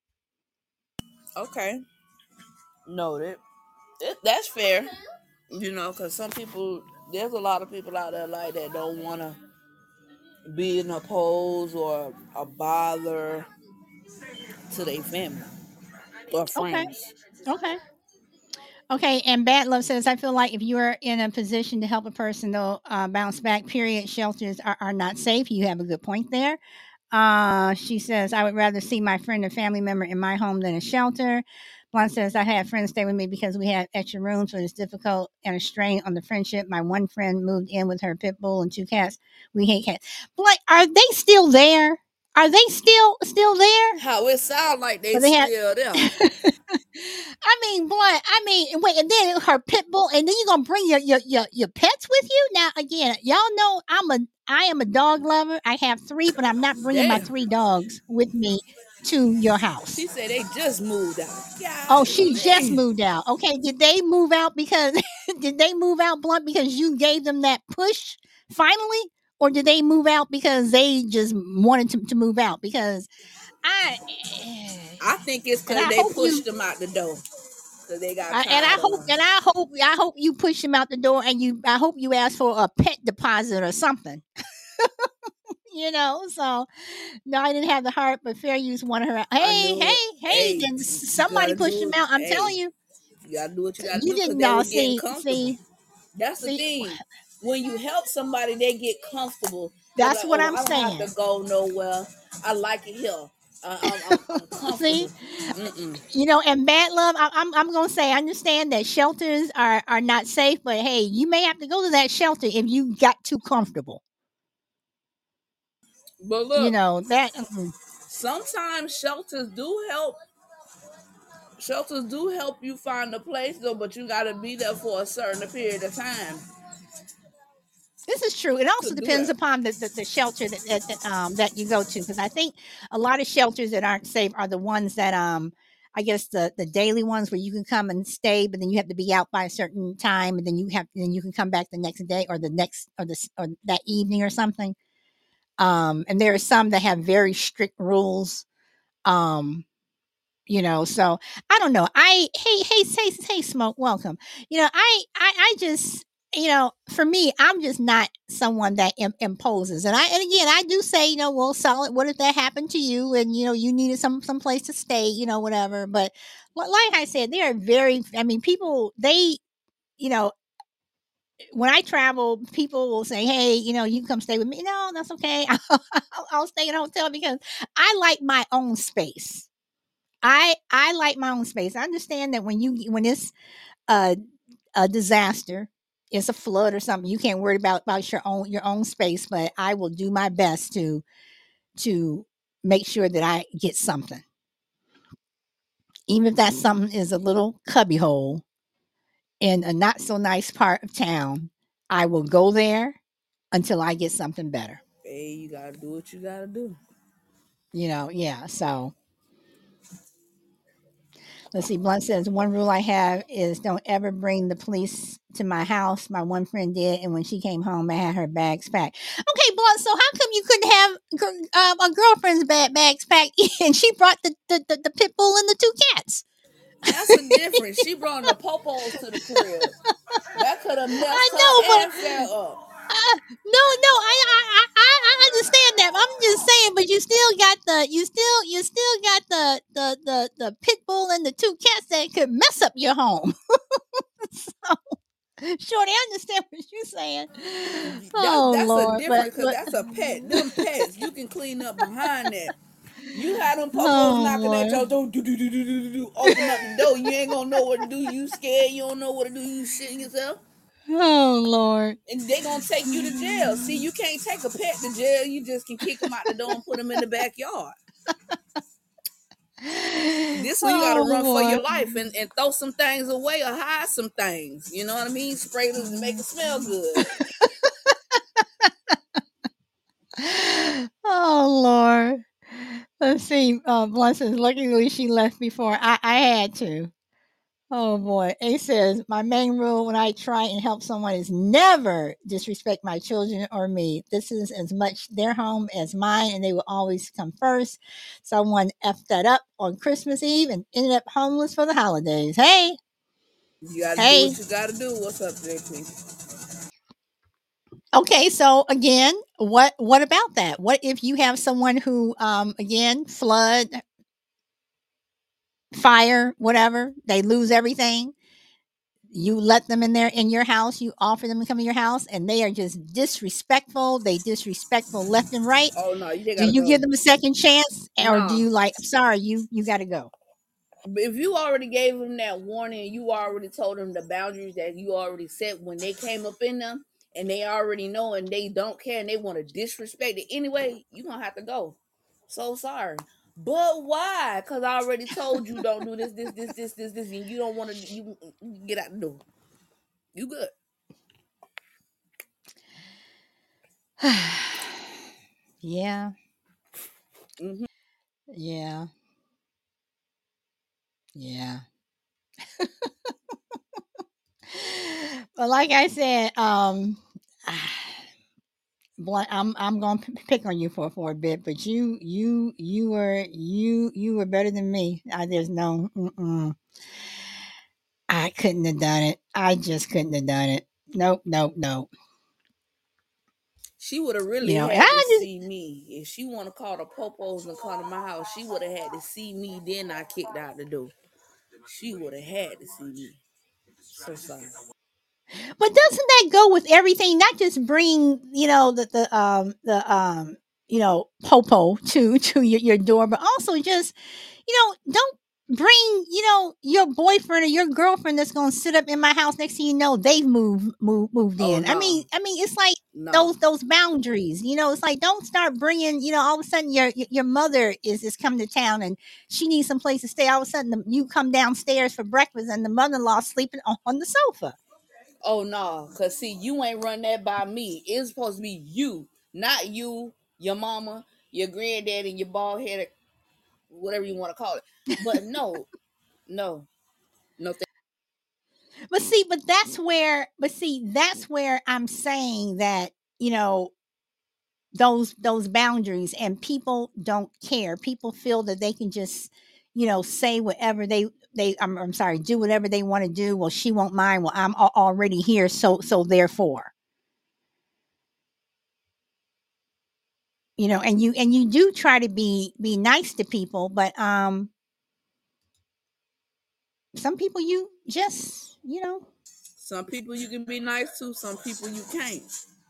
Okay. Noted. It, that's fair. You know, because some people, there's a lot of people out there like that don't want to be an oppose or a bother to their family or okay, friends. okay. Okay, and Bad Love says, I feel like if you are in a position to help a person, they'll uh, bounce back. Period. Shelters are, are not safe. You have a good point there. Uh, she says, I would rather see my friend or family member in my home than a shelter. Blunt says, I had friends stay with me because we had extra rooms, so it's difficult and a strain on the friendship. My one friend moved in with her pit bull and two cats. We hate cats. Blunt, are they still there? Are they still still there? How it sound like they Or they have still there. I mean, Blunt. I mean, wait, and then her pit bull, and then you're gonna bring your, your your your pets with you. Now, again, y'all know I'm a I am a dog lover. I have three, but I'm not bringing my Damn. three dogs with me to your She house. said they just moved out. Oh, she just Golly. moved out. Okay, did they move out because did they move out, Blunt, because you gave them that push finally, or did they move out because they just wanted to, to move out? Because I I think it's and because I they hope you pushed them out the door. Because they got I, and I tired of hope them. and I hope I hope you push him out the door, and you I hope you ask for a pet deposit or something. You know, so no, I didn't have the heart, but fair use wanted her out. I Hey, knew it. hey, hey! Hey, Then you somebody gotta pushed do him it. out. I'm Hey, telling you, you gotta do what you gotta you do because didn't they know. were getting See, comfortable. see, That's the see. thing. When you help somebody, they get comfortable. They're That's like, what "Oh, I'm I don't have saying. to go nowhere. I like it here. Uh, I'm, I'm, I'm See, comfortable." Mm-mm. you know, and bad love. I, I'm I'm gonna say I understand that shelters are are not safe, but hey, you may have to go to that shelter if you got too comfortable. But You look, know that. Mm, sometimes shelters do help. Shelters do help you find a place though, but you got to be there for a certain period of time this is true. It to also do depends that. upon the, the, the shelter that that, that, um, that you go to, because I think a lot of shelters that aren't safe are the ones that um I guess the the daily ones where you can come and stay, but then you have to be out by a certain time, and then you have then you can come back the next day or the next or the or that evening or something. Um, and there are some that have very strict rules. Um, you know, so I don't know. I hey hey hey hey smoke, welcome. You know, I I I just you know, for me, I'm just not someone that Im- imposes. And I and again, I do say, you know, well, solid. What if that happened to you, and you know, you needed some some place to stay, you know, whatever. But li- like I said, they are very. I mean, people they you know when I travel, people will say, "Hey, you know, you can come stay with me." No, that's okay. I'll, I'll, I'll stay in a hotel because I like my own space. I I like my own space. I understand that when you when it's a a disaster, it's a flood or something, you can't worry about about your own your own space. But I will do my best to to make sure that I get something, even if that something is a little cubby hole in a not so nice part of town. I will go there until I get something better. Hey, you gotta do what you gotta do. You know, yeah. So let's see. Blunt says one rule I have is don't ever bring the police to my house. My one friend did, and when she came home, I had her bags packed. Okay, Blunt. So how come you couldn't have gr- um, a girlfriend's bag bags packed, and she brought the, the the the pit bull and the two cats? That's a difference. She brought the popos to the crib. That could have I messed know, her but airfare up. uh, no, no, I, I, I, I understand that. I'm just saying, but you still got the, you still, you still got the, the, the, the pit bull and the two cats that could mess up your home. So, Shorty, I understand what you're saying. That Oh that's a Lord, but different because but that's a pet. Them pets, you can clean up behind that. You had them popos oh knocking at Lord, your door, do do do do do do. Open up the door. You ain't gonna know what to do. You scared. You don't know what to do. You shitting yourself, oh Lord. and they gonna take you to jail. See, you can't take a pet to jail. You just can kick them out the door and put them in the backyard. This one you gotta Oh run for Lord. your life and, and throw some things away or hide some things. You know what I mean? Spray it to make it smell good. Oh Lord. Let's see. Uh, Blunt says, luckily she left before I, I had to. Oh boy. A says, my main rule when I try and help someone is never disrespect my children or me. This is as much their home as mine, and they will always come first. Someone effed that up on Christmas Eve and ended up homeless for the holidays. Hey, You gotta do hey. what you gotta do. What's up, J P? Okay, so again, what what about that? What if you have someone who um again, flood, fire, whatever, they lose everything. You let them in there in your house, you offer them to come in your house, and they are just disrespectful. They disrespectful left and right. Oh no, they Do gotta you give go. them a second chance, or do No. you like, I'm sorry, you you got to go? If you already gave them that warning, you already told them the boundaries that you already set when they came up in them, and they already know and they don't care and they want to disrespect it anyway, you're gonna have to go. So sorry. But why? Because I already told you don't do this, this, this, this, this, this, and you don't want to you get out the door. You good. Yeah, Mm-hmm. yeah, yeah. But like I said, um, Blunt, I'm I'm gonna p- pick on you for for a bit, but you you you were you you were better than me. I there's no, mm-mm. I couldn't have done it. I just couldn't have done it. Nope, nope, nope. She would have You really know, had to I just see me. If she want to call the popos and come to my house, she would have had to see me. Then I kicked out the door. She would have had to see me. So sorry. but doesn't that go with everything? Not just bring, you know, the the um the um you know, popo to to your, your door, but also just, you know, don't bring, you know, your boyfriend or your girlfriend that's gonna sit up in my house. Next thing you know, they've moved moved moved Oh in. I no, mean, I mean, it's like no. those those boundaries. You know, it's like don't start bringing. You know, all of a sudden your your your mother is is coming to town and she needs some place to stay. All of a sudden, the, you come downstairs for breakfast and the mother in law sleeping on, on the sofa. Oh no, cause see, you ain't run that by me. It's supposed to be you, not you, your mama, your granddad, and your bald headed, whatever you want to call it. But no, no, no. Th- But see, but that's where, but see, that's where I'm saying that, you know, those those boundaries and people don't care. People feel that they can just, you know, say whatever they they I'm, I'm sorry, do whatever they want to do. Well, she won't mind. Well, I'm al- already here, so so therefore, you know, and you and you do try to be be nice to people, but um some people you just, you know, some people you can be nice to, some people you can't.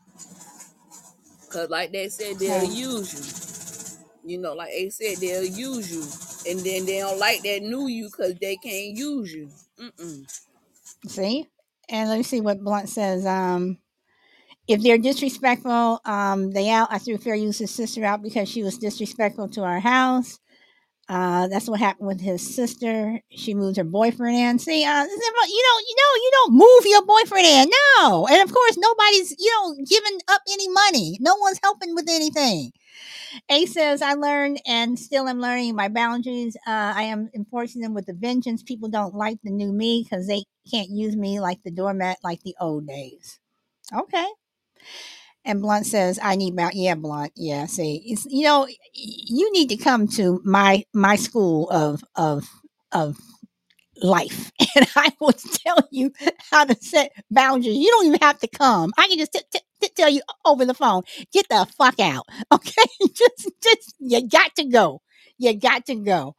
Cause like they said, they'll hey, use you. You know, like they said, they'll use you, and then they don't like that new you because they can't use you. Mm-mm. see. And let me see what Blunt says. Um, if they're disrespectful, um, they out. I threw fair use his sister out because she was disrespectful to our house. Uh, that's what happened with his sister. She moved her boyfriend in. See, uh, you don't, you know, you don't move your boyfriend in. No, and of course, nobody's, you know, giving up any money. No one's helping with anything. A says, I learned and still am learning my boundaries. Uh, I am enforcing them with a vengeance. People don't like the new me because they can't use me like the doormat like the old days. Okay. And Blunt says, "I need about yeah, Blunt. Yeah, see, it's, you know, you need to come to my my school of of of life, and I will tell you how to set boundaries. You don't even have to come. I can just t- t- t- tell you over the phone. Get the fuck out, okay? just just you got to go. You got to go.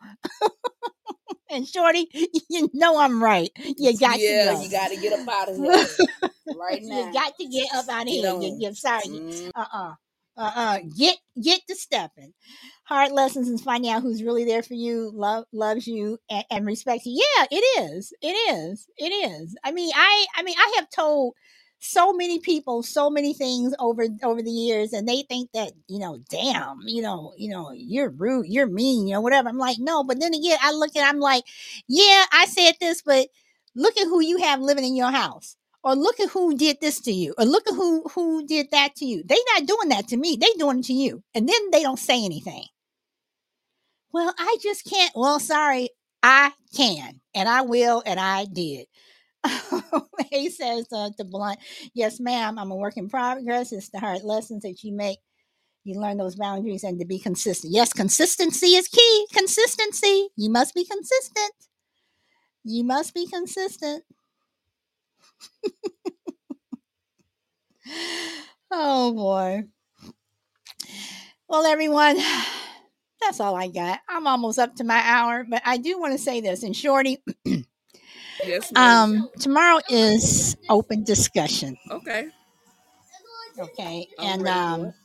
And Shorty, you know I'm right. You got to Yeah, go. you got to get up out of here right You now. got to get up out of Get here. You, on. you're sorry. Mm. Uh uh-uh. uh. Uh Get get to stepping. Hard lessons and finding out who's really there for you, love loves you and, and respects you. Yeah, it is. It is. It is. I mean, I I mean, I have told so many people so many things over over the years, and they think that, you know, damn, you know, you know, you're rude, you're mean, you know, whatever. I'm like, no, but then again, I look at, I'm like, yeah, I said this, but look at who you have living in your house, or look at who did this to you, or look at who who did that to you. They not doing that to me, they doing it to you, and then they don't say anything. Well, I just can't. Well, sorry, I can and I will and I did. He says uh, to Blunt, yes ma'am, I'm a work in progress. It's the hard lessons that you make, you learn those boundaries and to be consistent. Yes, consistency is key. Consistency, you must be consistent. You must be consistent. Oh boy. Well, everyone, that's all I got. I'm almost up to my hour, but I do want to say this. And Shorty, Yes, ma'am. um, tomorrow is open discussion. Okay, Okay. I'm And ready for um, it.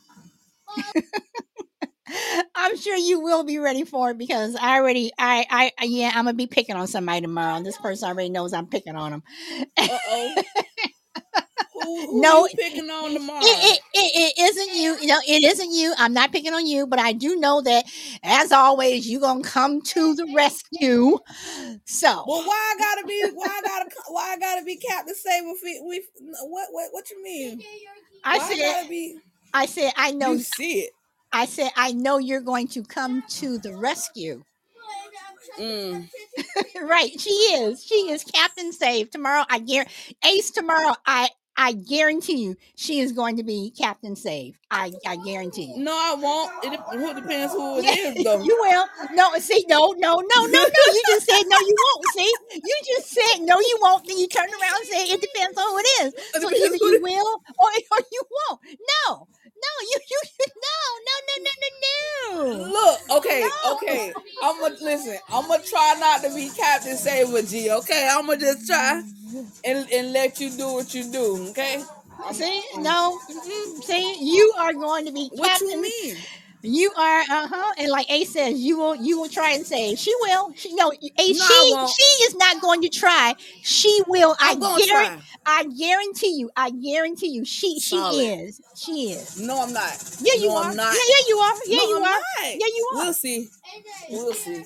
I'm sure you will be ready for it because I already, I, I, I- yeah, I'm gonna be picking on somebody tomorrow. This person already knows I'm picking on them. Uh oh. Who who No, you it, picking on tomorrow? it, it, it isn't you. You know, it isn't you. I'm not picking on you, but I do know that, as always, you're gonna come to the rescue. So Well, why I gotta be? Why I gotta? Why I gotta be Captain Saber? We, we what what what you mean? I Why I said, gotta be? I said, I You know, see it. I said, I know you're going to come to the rescue. Mm. Right, she is. She is Captain Save tomorrow. I guarantee Ace tomorrow. I I guarantee you, she is going to be Captain Save. I I guarantee you. No, I won't. It dep- depends who it Yeah, is, though. you will. No, see, no, no, no, no, no. You just said no, you won't. See, you just said no, you won't. Then you turned around and said it depends on who it is. It So depends either who you it will or, or you won't. No, no, you you no, no, no, no, no, no, Look, okay, no. okay. I'm gonna listen. I'm gonna try not to be Captain Saber, G. Okay, I'm gonna just try and, and let you do what you do. Okay. I'm, See, I'm, no, mm-mm. See, you are going to be what you Captain. mean? You are, uh huh. And like Ace says, you will, you will try and save. She will. She, no, Ace, No, I she, won't. she is not going to try. She will. I I'm gonna guarantee. try. I guarantee you. I guarantee you. She, she Solid. is. She is. No, I'm not. Yeah, you No, are. I'm not. Yeah, yeah, you are. Yeah, No, you I'm are. not. Yeah, you are. We'll see. We'll see.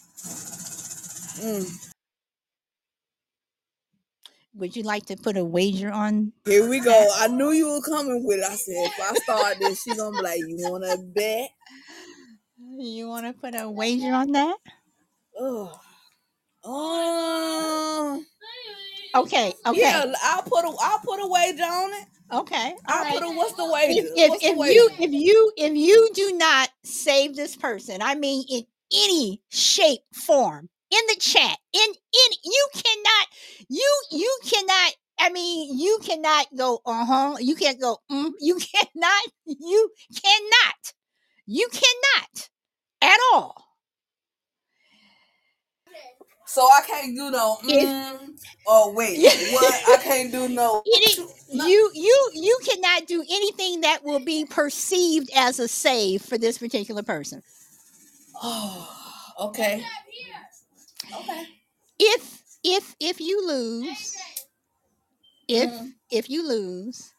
Mm. Would you like to put a wager on? Here we go. I knew you were coming with it. I said, if I start this, she gonna be like, you wanna bet? You want to put a wager on that? Oh. Um, Okay. Okay. yeah, I'll put a I'll put a wager on it. Okay. All I'll right. put a what's the wager? If if, what's if the wager? you if you if you do not save this person, I mean in any shape, form, in the chat, in in you cannot you you cannot I mean you cannot go uh-huh, you can't go mm, you cannot you cannot you cannot at all. So I can't do no If mm, oh wait, what? I can't do no. it, you you you cannot do anything that will be perceived as a save for this particular person. Oh, okay. Okay. If if if you lose, if Mhm. if you lose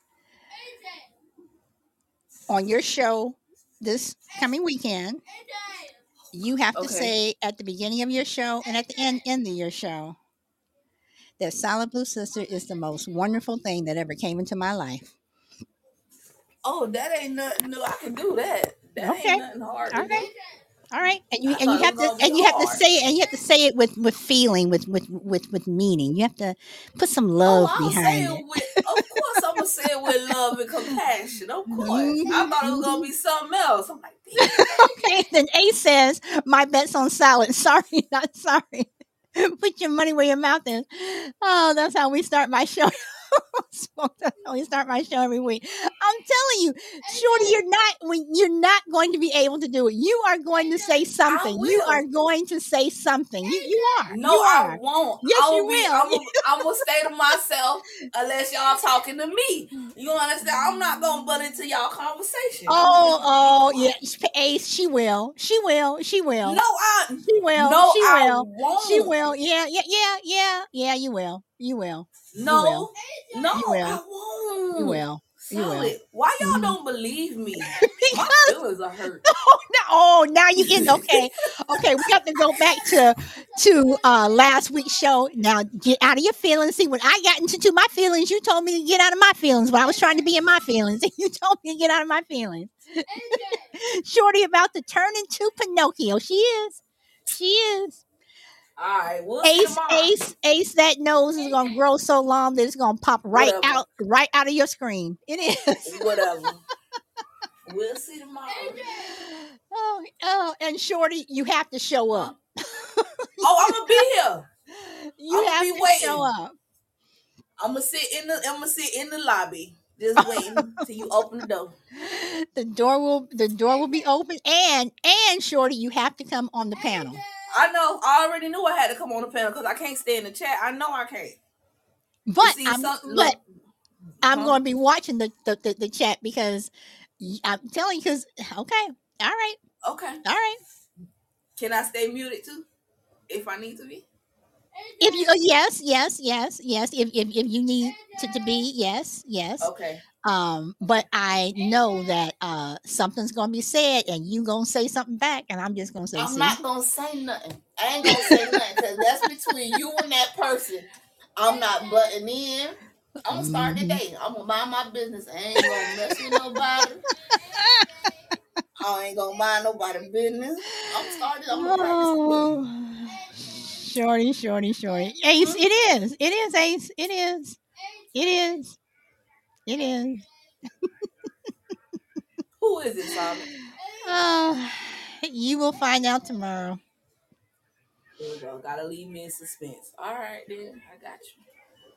on your show this coming weekend, you have to Okay. say at the beginning of your show and at the end end of your show that Silent Blue Sister is the most wonderful thing that ever came into my life. Oh, that ain't nothing new. I can do that. That Okay. ain't nothing hard to All right. do. All right, and you I and you thought it have was to gonna be and you have to hard. say it and you have to say it with with feeling, with with with with meaning. You have to put some Oh, love I'll say behind it it. with. Of course, I'm gonna say it with love and compassion. Of course, I thought it was gonna Mhm. be something else. I'm like, damn. Okay, then Ace says, "My bet's on salad." Sorry, not sorry. Put your money where your mouth is. Oh, that's how we start my show. That's how we start my show every week. I'm telling you, Shorty, you're not when you're not going to be able to do it. You are going to say something. You will. are going to say something. You you are. No, you I are. won't. Yes, I'm you gonna be. will. I'm gonna, I'm gonna stay to myself unless y'all talking to me. You understand? I'm not gonna butt into y'all conversation. Oh, oh, yeah, Ace. She will. She will. She will. No, I. She will. No, She I will. won't. She will. Yeah, yeah, yeah, yeah, yeah. You will. You will. No, you will. no, You will. I won't. You will. You will. Solid. Why y'all Mhm. don't believe me? My Because feelings are hurt. oh, no, oh, now you get okay. Okay, we have to go back to to uh last week's show. Now get out of your feelings. See, when I got into my feelings, you told me to get out of my feelings. When I was trying to be in my feelings, you told me to get out of my feelings. Shorty about to turn into Pinocchio. She is. She is. All right, we'll see Ace, tomorrow. Ace, Ace. That nose is gonna grow so long that it's gonna pop right Whatever. out, right out of your screen. It is. Whatever. We'll see tomorrow. Oh, oh, and Shorty, you have to show up. Oh, I'm gonna be here. You I'ma have be to waiting. show up. I'm gonna sit in the. I'm gonna sit in the lobby, just waiting till you open the door. The door will the door will be open, and and Shorty, you have to come on the panel. I know. I already knew I had to come on the panel because I can't stay in the chat. I know I can't. But see, I'm some- but look, I'm huh? going to be watching the the, the, the chat because y- I'm telling you. Because okay, all right, Okay. all right. Can I stay muted too, if I need to be? If you uh, yes, yes, yes, yes. If if, if you need to, to be yes, yes. Okay. Um, but I know that uh something's gonna be said, and you gonna say something back, and I'm just gonna say, I'm see, not gonna say nothing. I ain't gonna say nothing because that's between you and that person. I'm not butting in. I'm gonna start Mhm. today. I'm gonna mind my business. I ain't gonna mess with nobody. I ain't gonna mind nobody's business. I'm started. I'm gonna practice today. Oh, shorty, shorty, shorty. Ace, it is. It is, Ace. It is. It is. It is. Who is it, Simon? Uh, you will find out tomorrow. Here we go. Gotta leave me in suspense. All right, then. I got you.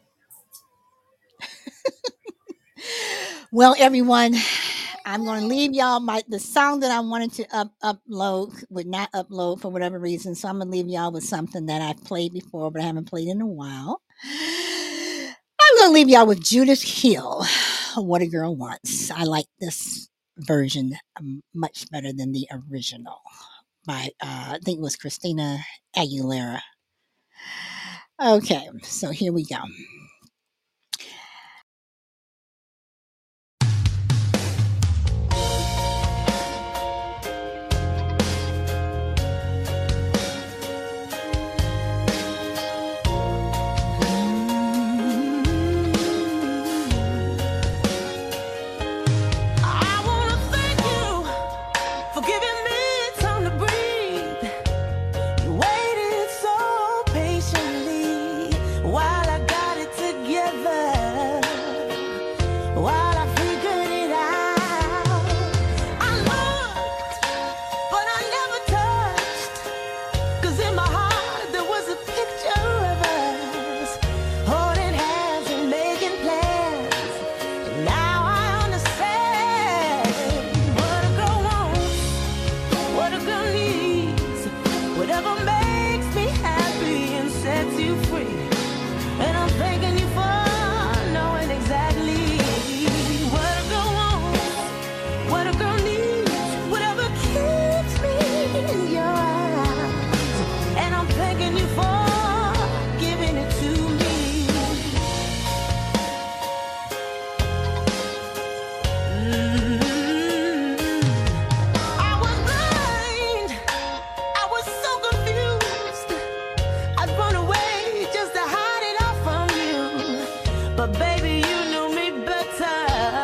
Well, everyone, I'm going to leave y'all. My the song that I wanted to up, upload would not upload for whatever reason, so I'm going to leave y'all with something that I've played before, but I haven't played in a while. I'm going to leave y'all with Judith Hill. What a Girl Wants. I like this version um, much better than the original by, uh, I think it was Christina Aguilera. Okay, so here we go. I wanna thank you for giving me time to breathe. You waited so patiently while I got it together, while I figured it out. I looked, but I never touched, 'cause in my heart there was a picture of us holding hands and making plans. Now I understand what a girl wants, what a girl needs, whatever makes me happy and sets you free. And I'm thanking you for knowing exactly what a girl wants, what a girl needs, whatever keeps me in your eyes. And I'm thanking you for giving it to me. I was blind, I was so confused. I'd run away just to hide it all from you. But baby, you knew me better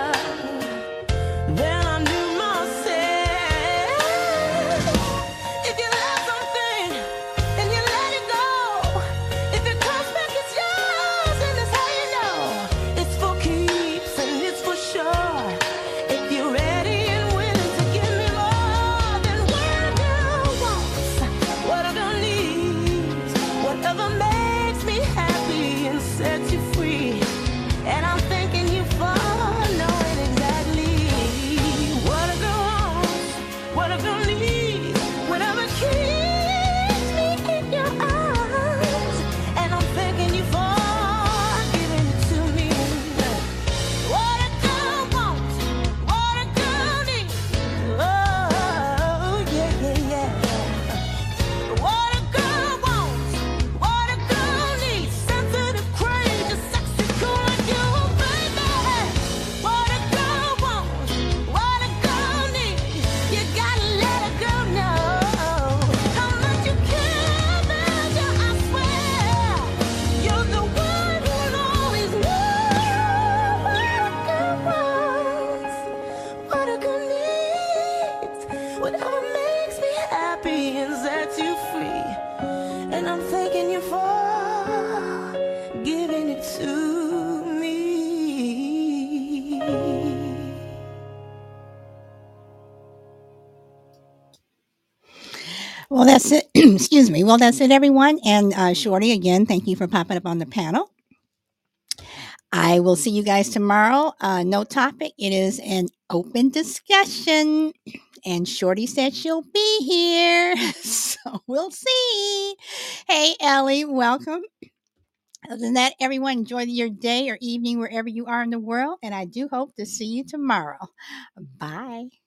than I knew myself. If you love something and you let it go, if it comes back, it's yours, and that's how you know it's for keeps and it's for sure. If you're ready and willing to give me more than what a girl wants, what a girl needs, whatever makes me happy and sets you free. And I'm thanking you for knowing exactly what a girl wants, what a girl needs, whatever keeps me in your arms. And I'm thanking you for giving it to me. What a girl wants, what a girl needs. Oh, yeah, yeah, yeah. What a girl wants, what a girl needs. Sensitive, crazy, sexy, cool like you, baby. What a girl wants, what a girl needs. You gotta let a girl know how much you care about you, I swear. You're the one who'll always know what a girl wants, what a girl needs, whatever makes me happy and sets you free. And I'm thanking you for giving it to me. Well, that's it. Excuse me. Well, that's it, everyone. And uh, Shorty, again, thank you for popping up on the panel. I will see you guys tomorrow. Uh, no topic. It is an open discussion. And Shorty said she'll be here. So we'll see. Hey, Ellie, welcome. Other than that, everyone, enjoy your day or evening wherever you are in the world. And I do hope to see you tomorrow. Bye.